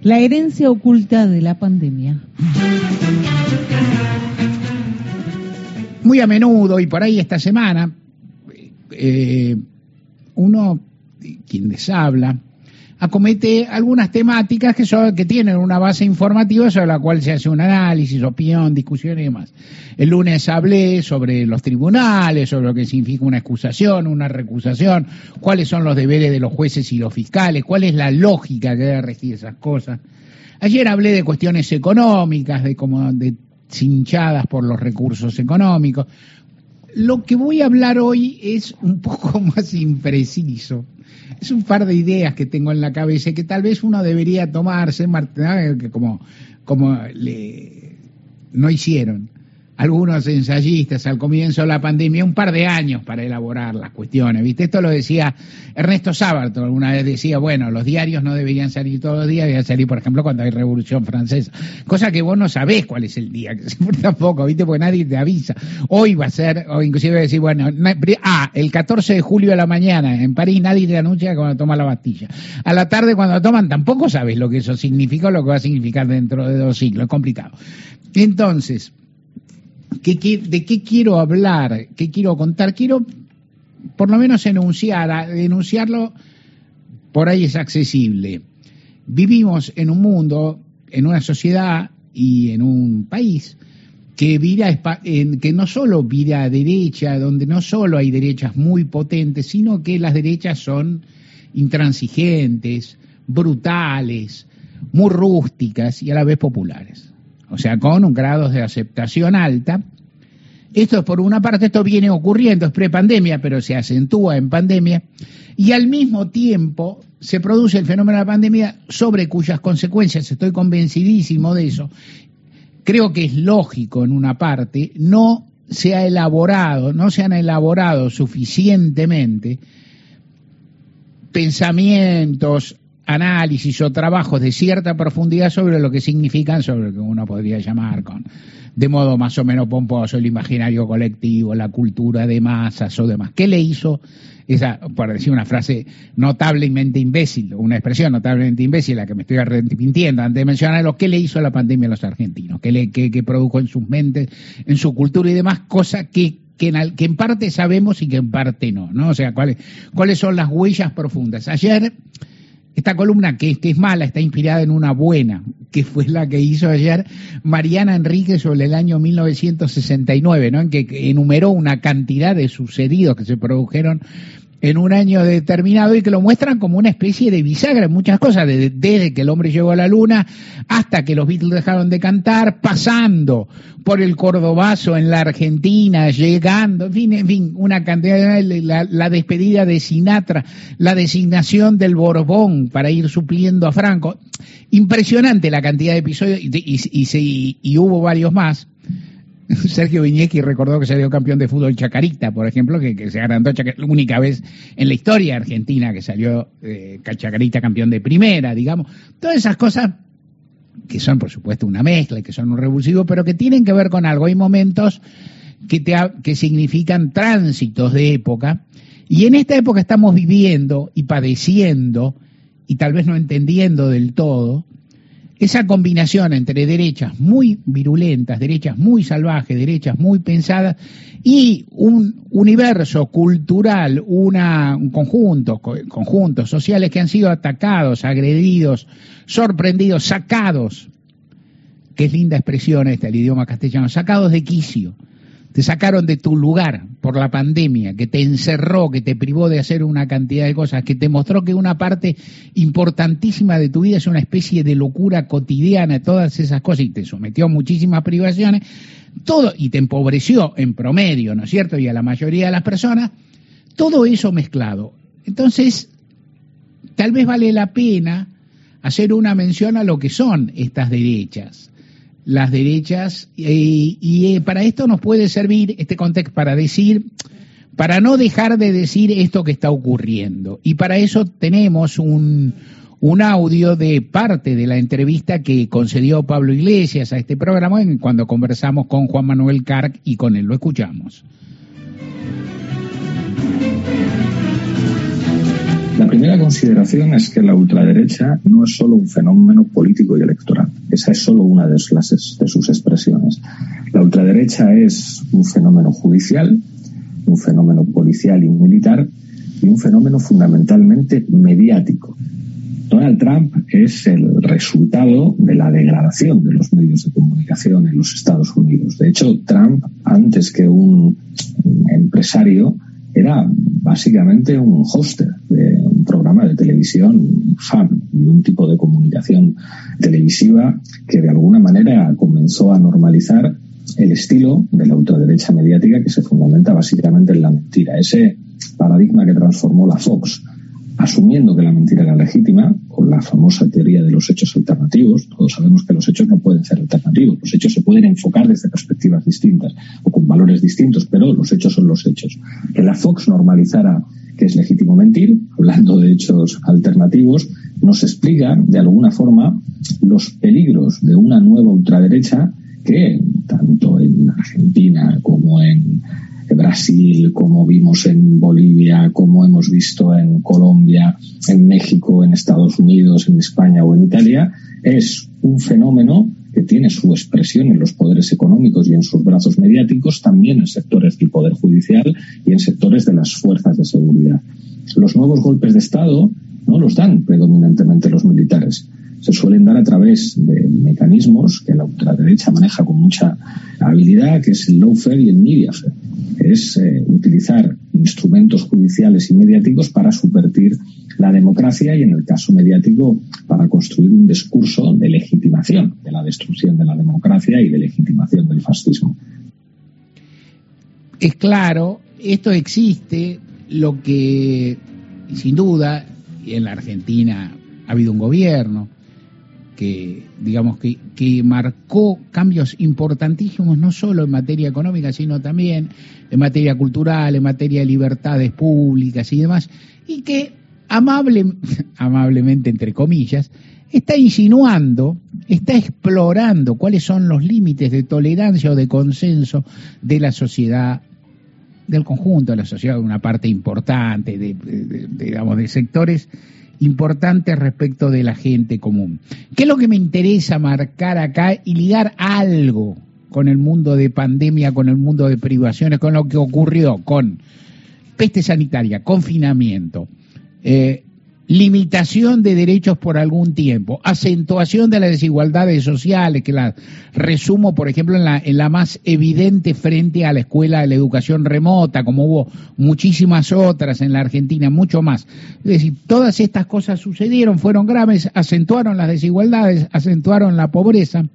La herencia oculta de la pandemia. Muy a menudo, y por ahí esta semana, uno, quien les habla, acomete algunas temáticas que tienen una base informativa sobre la cual se hace un análisis, opinión, discusión y demás. El lunes hablé sobre los tribunales, sobre lo que significa una acusación, una recusación, cuáles son los deberes de los jueces y los fiscales, cuál es la lógica que debe regir esas cosas. Ayer hablé de cuestiones económicas, de cinchadas por los recursos económicos. Lo que voy a hablar hoy es un poco más impreciso. Es un par de ideas que tengo en la cabeza y que tal vez uno debería tomarse, que como no hicieron algunos ensayistas al comienzo de la pandemia, un par de años para elaborar las cuestiones, ¿viste? Esto lo decía Ernesto Sábato, alguna vez decía, bueno, los diarios no deberían salir todos los días, deberían salir, por ejemplo, cuando hay Revolución Francesa, cosa que vos no sabés cuál es el día, que tampoco, ¿viste? Porque nadie te avisa. Hoy va a ser, o inclusive decir, bueno, el 14 de julio a la mañana, en París nadie te anuncia cuando toma la Bastilla. A la tarde cuando toman tampoco sabes lo que eso significa o lo que va a significar dentro de 2 siglos, es complicado. Entonces, ¿de qué quiero hablar? ¿Qué quiero contar? Quiero, por lo menos, denunciarlo, por ahí es accesible. Vivimos en un mundo, en una sociedad y en un país que no solo vira a derecha, donde no solo hay derechas muy potentes, sino que las derechas son intransigentes, brutales, muy rústicas y a la vez populares. O sea, con un grado de aceptación alta. Esto es por una parte, esto viene ocurriendo, es prepandemia, pero se acentúa en pandemia, y al mismo tiempo se produce el fenómeno de la pandemia sobre cuyas consecuencias, estoy convencidísimo de eso, creo que es lógico en una parte, no se han elaborado suficientemente pensamientos, análisis o trabajos de cierta profundidad sobre lo que significan, sobre lo que uno podría llamar de modo más o menos pomposo el imaginario colectivo, la cultura de masas o demás. ¿Qué le hizo esa, por decir una frase notablemente imbécil, una expresión notablemente imbécil, la que me estoy arrepintiendo antes de mencionarlo, qué le hizo la pandemia a los argentinos? ¿Qué produjo en sus mentes, en su cultura y demás? Cosas que en parte sabemos y que en parte no, O sea, ¿cuáles son las huellas profundas? Ayer, esta columna que es mala está inspirada en una buena, que fue la que hizo ayer Mariana Enríquez sobre el año 1969, en que enumeró una cantidad de sucedidos que se produjeron en un año determinado y que lo muestran como una especie de bisagra en muchas cosas, desde que el hombre llegó a la luna hasta que los Beatles dejaron de cantar, pasando por el cordobazo en la Argentina, llegando, en fin, una cantidad, la despedida de Sinatra, la designación del Borbón para ir supliendo a Franco. Impresionante la cantidad de episodios y hubo varios más. Sergio Viñeski recordó que salió campeón de fútbol Chacarita, por ejemplo, que se agrandó la única vez en la historia argentina que salió Chacarita campeón de primera, digamos. Todas esas cosas que son, por supuesto, una mezcla y que son un revulsivo, pero que tienen que ver con algo. Hay momentos que significan tránsitos de época, y en esta época estamos viviendo y padeciendo, y tal vez no entendiendo del todo, esa combinación entre derechas muy virulentas, derechas muy salvajes, derechas muy pensadas y un universo cultural, conjuntos sociales que han sido atacados, agredidos, sorprendidos, sacados, que es linda expresión esta, el idioma castellano, sacados de quicio. Te sacaron de tu lugar por la pandemia, que te encerró, que te privó de hacer una cantidad de cosas, que te mostró que una parte importantísima de tu vida es una especie de locura cotidiana, todas esas cosas, y te sometió a muchísimas privaciones, todo, y te empobreció en promedio, ¿no es cierto?, y a la mayoría de las personas, todo eso mezclado. Entonces, tal vez vale la pena hacer una mención a lo que son estas derechas. Las derechas, y para esto nos puede servir este contexto para no dejar de decir esto que está ocurriendo. Y para eso tenemos un audio de parte de la entrevista que concedió Pablo Iglesias a este programa cuando conversamos con Juan Manuel Carc y con él. Lo escuchamos. La primera consideración es que la ultraderecha no es solo un fenómeno político y electoral. Esa es solo una de sus expresiones. La ultraderecha es un fenómeno judicial, un fenómeno policial y militar y un fenómeno fundamentalmente mediático. Donald Trump es el resultado de la degradación de los medios de comunicación en los Estados Unidos. De hecho, Trump, antes que un empresario, era básicamente un hoster de un programa de televisión fan y un tipo de comunicación televisiva que de alguna manera comenzó a normalizar el estilo de la ultraderecha mediática que se fundamenta básicamente en la mentira. Ese paradigma que transformó la Fox, asumiendo que la mentira era legítima, con la famosa teoría de los hechos alternativos. Todos sabemos que los hechos no pueden ser alternativos. Los hechos se pueden enfocar desde perspectivas distintas o con valores distintos, pero los hechos son los hechos. Que la Fox normalizara que es legítimo mentir, hablando de hechos alternativos, nos explica de alguna forma los peligros de una nueva ultraderecha que, tanto en Argentina como en Brasil, como vimos en Bolivia, como hemos visto en Colombia, en México, en Estados Unidos, en España o en Italia, es un fenómeno que tiene su expresión en los poderes económicos y en sus brazos mediáticos, también en sectores del poder judicial y en sectores de las fuerzas de seguridad. Los nuevos golpes de Estado no los dan predominantemente los militares. Se suelen dar a través de mecanismos que la ultraderecha maneja con mucha habilidad, que es el lawfare y el mediafare. Es utilizar instrumentos judiciales y mediáticos para subvertir la democracia y, en el caso mediático, para construir un discurso de legitimación de la destrucción de la democracia y de legitimación del fascismo. Es claro, esto existe, lo que sin duda, y en la Argentina ha habido un gobierno que, digamos, que marcó cambios importantísimos, no solo en materia económica, sino también en materia cultural, en materia de libertades públicas y demás, y que amablemente, entre comillas, está insinuando, está explorando cuáles son los límites de tolerancia o de consenso de la sociedad, del conjunto de la sociedad, de una parte importante, digamos, de sectores importantes respecto de la gente común. ¿Qué es lo que me interesa marcar acá y ligar algo con el mundo de pandemia, con el mundo de privaciones, con lo que ocurrió con peste sanitaria, confinamiento, limitación de derechos por algún tiempo, acentuación de las desigualdades sociales, que las resumo, por ejemplo, en la más evidente frente a la escuela de la educación remota, como hubo muchísimas otras en la Argentina, mucho más. Es decir, todas estas cosas sucedieron, fueron graves, acentuaron las desigualdades, acentuaron la pobreza,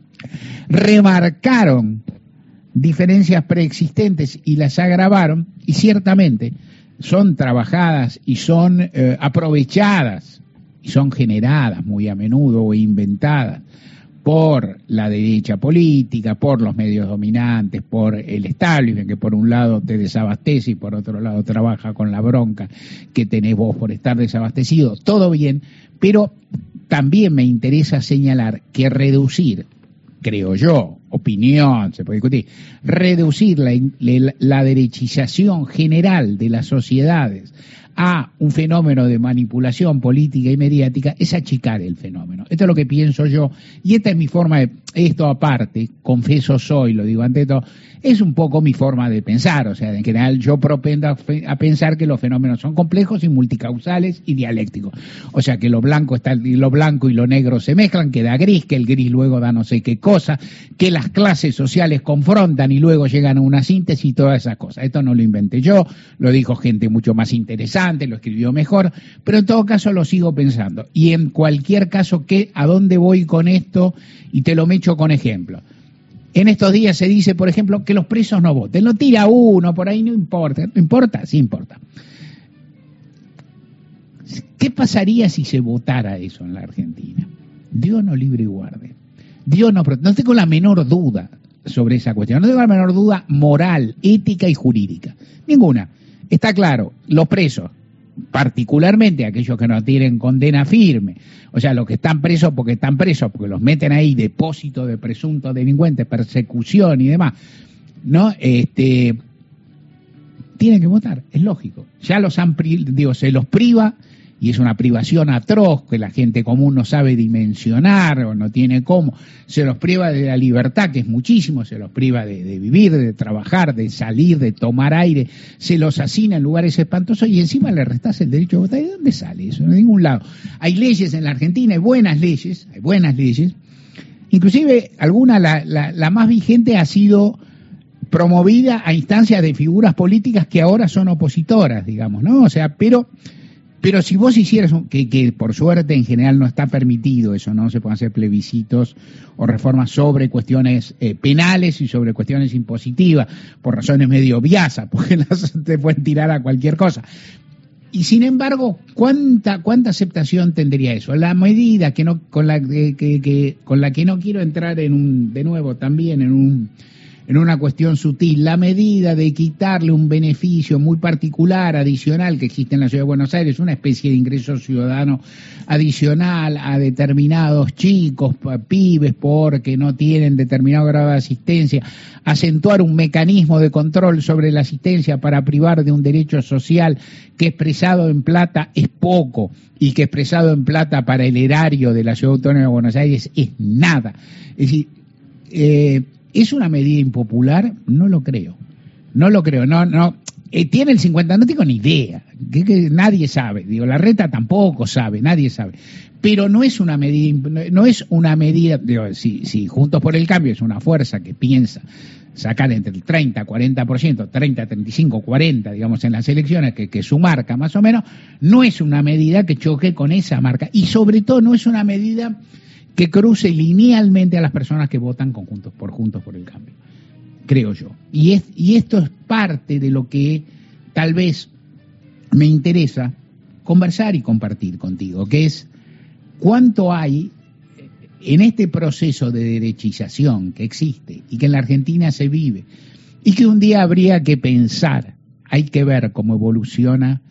remarcaron diferencias preexistentes y las agravaron, y ciertamente son trabajadas y son aprovechadas y son generadas muy a menudo o inventadas por la derecha política, por los medios dominantes, por el establishment, que por un lado te desabastece y por otro lado trabaja con la bronca que tenés vos por estar desabastecido. Todo bien, pero también me interesa señalar que reducir, creo yo, opinión, se puede discutir, reducir la derechización general de las sociedades a un fenómeno de manipulación política y mediática es achicar el fenómeno. Esto es lo que pienso yo, y esta es mi forma de, esto aparte, confieso soy, lo digo ante todo, es un poco mi forma de pensar, o sea, en general yo propendo a pensar que los fenómenos son complejos y multicausales y dialécticos, o sea, que lo blanco y lo negro se mezclan, que da gris, que el gris luego da no sé qué cosa, que las clases sociales confrontan y luego llegan a una síntesis y todas esas cosas. Esto no lo inventé yo, lo dijo gente mucho más interesante, lo escribió mejor, pero en todo caso lo sigo pensando. Y en cualquier caso, ¿a dónde voy con esto? Y te lo mecho con ejemplo. En estos días se dice, por ejemplo, que los presos no voten. Lo tira uno, por ahí no importa. ¿No importa? Sí importa. ¿Qué pasaría si se votara eso en la Argentina? Dios no libre y guarde. Dios no tengo la menor duda sobre esa cuestión. No tengo la menor duda moral, ética y jurídica. Ninguna. Está claro, los presos, particularmente aquellos que no tienen condena firme, o sea, los que están presos porque los meten ahí, depósito de presuntos delincuentes, persecución y demás, ¿no? Tienen que votar, es lógico. Ya se los priva y es una privación atroz que la gente común no sabe dimensionar o no tiene cómo, se los priva de la libertad, que es muchísimo, se los priva de vivir, de trabajar, de salir, de tomar aire, se los hacina en lugares espantosos y encima le restás el derecho a votar. ¿Y de dónde sale eso? De ningún lado. Hay leyes en la Argentina, hay buenas leyes, inclusive alguna, la más vigente ha sido promovida a instancias de figuras políticas que ahora son opositoras, digamos, ¿no? O sea, pero si vos hicieras, que por suerte en general no está permitido eso, no se pueden hacer plebiscitos o reformas sobre cuestiones penales y sobre cuestiones impositivas, por razones medio obvias, porque te pueden tirar a cualquier cosa. Y sin embargo, ¿cuánta aceptación tendría eso? La medida que no, con la que no quiero entrar de nuevo también en una cuestión sutil, la medida de quitarle un beneficio muy particular, adicional, que existe en la Ciudad de Buenos Aires, una especie de ingreso ciudadano adicional a determinados chicos, pibes, porque no tienen determinado grado de asistencia, acentuar un mecanismo de control sobre la asistencia para privar de un derecho social que expresado en plata es poco y que expresado en plata para el erario de la Ciudad Autónoma de Buenos Aires es nada. Es decir, ¿es una medida impopular? No lo creo. No. Tiene el 50, no tengo ni idea. Que nadie sabe. Digo, Larreta tampoco sabe, nadie sabe. Pero no es una medida, digo, si Juntos por el Cambio es una fuerza que piensa sacar entre el 30, 40%, 30, 35, 40, digamos, en las elecciones, que es su marca más o menos, no es una medida que choque con esa marca. Y sobre todo no es una medida que cruce linealmente a las personas que votan Juntos por el Cambio, creo yo. Y esto es parte de lo que tal vez me interesa conversar y compartir contigo, que es cuánto hay en este proceso de derechización que existe y que en la Argentina se vive y que un día habría que pensar, hay que ver cómo evoluciona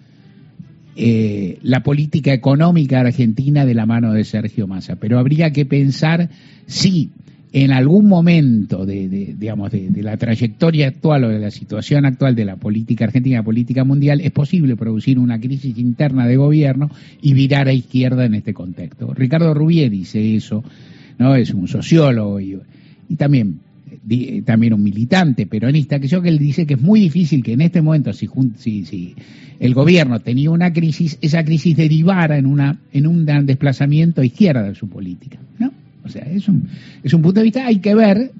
la política económica argentina de la mano de Sergio Massa, pero habría que pensar si en algún momento de la trayectoria actual o de la situación actual de la política argentina, la política mundial, es posible producir una crisis interna de gobierno y virar a izquierda en este contexto. Ricardo Rubier dice eso, ¿no? Es un sociólogo y también un militante peronista, que él dice que es muy difícil que en este momento, si el gobierno tenía una crisis, esa crisis derivara en un desplazamiento a izquierda de su política, ¿no? O sea, es un punto de vista, hay que ver,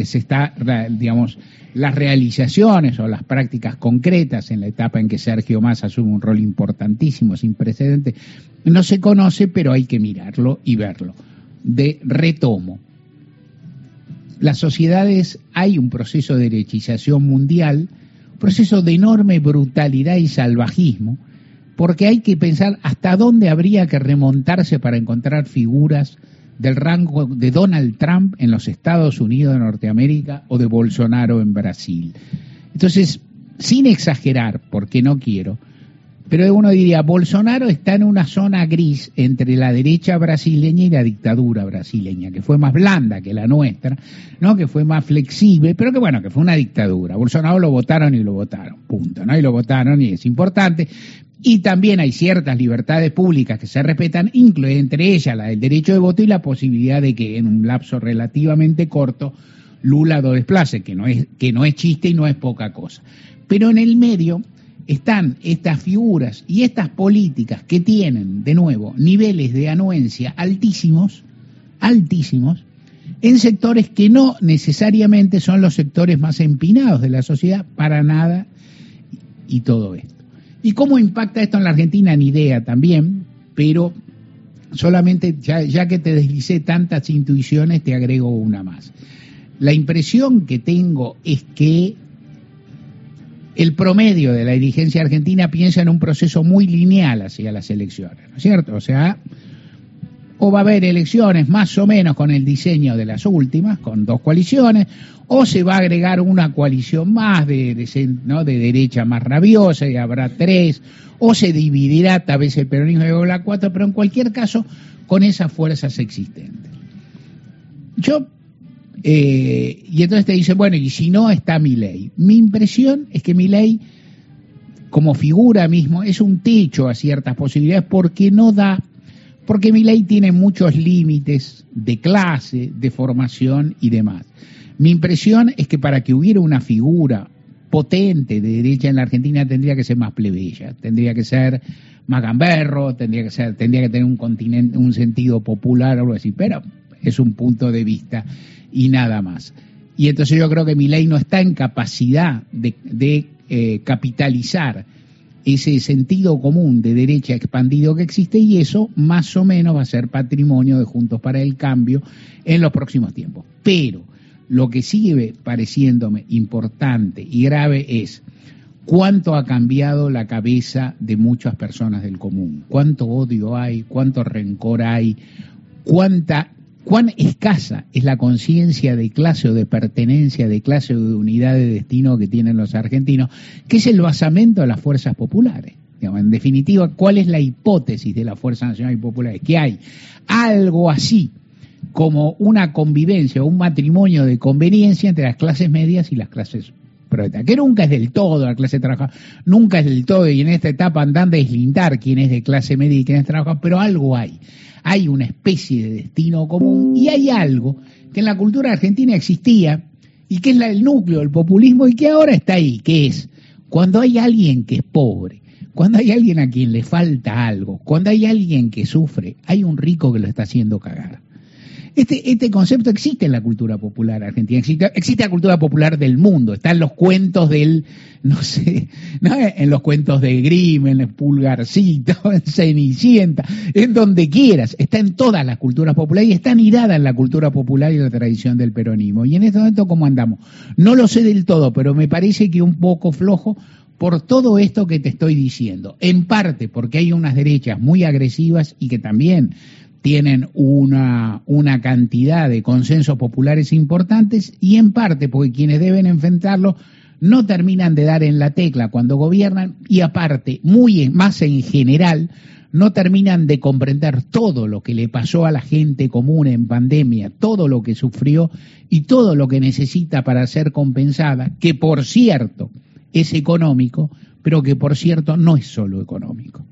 las realizaciones o las prácticas concretas en la etapa en que Sergio Massa asume un rol importantísimo, sin precedentes, no se conoce, pero hay que mirarlo y verlo. Retomo. Las sociedades, hay un proceso de derechización mundial, un proceso de enorme brutalidad y salvajismo, porque hay que pensar hasta dónde habría que remontarse para encontrar figuras del rango de Donald Trump en los Estados Unidos de Norteamérica o de Bolsonaro en Brasil. Entonces, sin exagerar, porque no quiero, pero uno diría, Bolsonaro está en una zona gris entre la derecha brasileña y la dictadura brasileña, que fue más blanda que la nuestra, ¿no? Que fue más flexible, pero que fue una dictadura. Bolsonaro lo votaron, punto, ¿no? Y lo votaron y es importante. Y también hay ciertas libertades públicas que se respetan, incluye entre ellas la del derecho de voto y la posibilidad de que en un lapso relativamente corto Lula lo desplace, que no es chiste y no es poca cosa. Pero en el medio están estas figuras y estas políticas que tienen, de nuevo, niveles de anuencia altísimos, en sectores que no necesariamente son los sectores más empinados de la sociedad, para nada, y todo esto. ¿Y cómo impacta esto en la Argentina? Ni idea también, pero solamente, ya que te deslicé tantas intuiciones, te agrego una más. La impresión que tengo es que el promedio de la dirigencia argentina piensa en un proceso muy lineal hacia las elecciones, ¿no es cierto? O sea, o va a haber elecciones más o menos con el diseño de las últimas, con 2 coaliciones, o se va a agregar una coalición más de derecha más rabiosa y habrá 3, o se dividirá tal vez el peronismo de la 4, pero en cualquier caso con esas fuerzas existentes. Y entonces te dice, bueno, y si no está Milei. Mi impresión es que Milei como figura mismo, es un techo a ciertas posibilidades porque Milei tiene muchos límites de clase, de formación y demás. Mi impresión es que para que hubiera una figura potente de derecha en la Argentina tendría que ser más plebeya, tendría que ser más gamberro, tendría que tener un sentido popular o algo así, pero es un punto de vista y nada más. Y entonces yo creo que Milei no está en capacidad de capitalizar ese sentido común de derecha expandido que existe, y eso más o menos va a ser patrimonio de Juntos para el Cambio en los próximos tiempos. Pero lo que sigue pareciéndome importante y grave es cuánto ha cambiado la cabeza de muchas personas del común, cuánto odio hay, cuánto rencor hay, cuán escasa es la conciencia de clase o de pertenencia, de clase o de unidad de destino que tienen los argentinos, que es el basamento de las fuerzas populares. Digamos, en definitiva, ¿cuál es la hipótesis de la Fuerza Nacional y Popular? Que hay algo así como una convivencia o un matrimonio de conveniencia entre las clases medias y las clases proletarias, que nunca es del todo la clase trabajadora, nunca es del todo, y en esta etapa andan de deslindar quién es de clase media y quién es trabajador, pero algo hay. Hay una especie de destino común y hay algo que en la cultura argentina existía y que es el núcleo del populismo y que ahora está ahí, que es cuando hay alguien que es pobre, cuando hay alguien a quien le falta algo, cuando hay alguien que sufre, hay un rico que lo está haciendo cagar. Este concepto existe en la cultura popular argentina, existe la cultura popular del mundo, está en los cuentos en los cuentos de Grimm, en el Pulgarcito, en Cenicienta, en donde quieras, está en todas las culturas populares y está anidada en la cultura popular y la tradición del peronismo. Y en este momento, ¿cómo andamos? No lo sé del todo, pero me parece que un poco flojo por todo esto que te estoy diciendo. En parte porque hay unas derechas muy agresivas y que también tienen una cantidad de consensos populares importantes, y en parte porque quienes deben enfrentarlo no terminan de dar en la tecla cuando gobiernan, y aparte, más en general, no terminan de comprender todo lo que le pasó a la gente común en pandemia, todo lo que sufrió y todo lo que necesita para ser compensada, que por cierto es económico, pero que por cierto no es solo económico.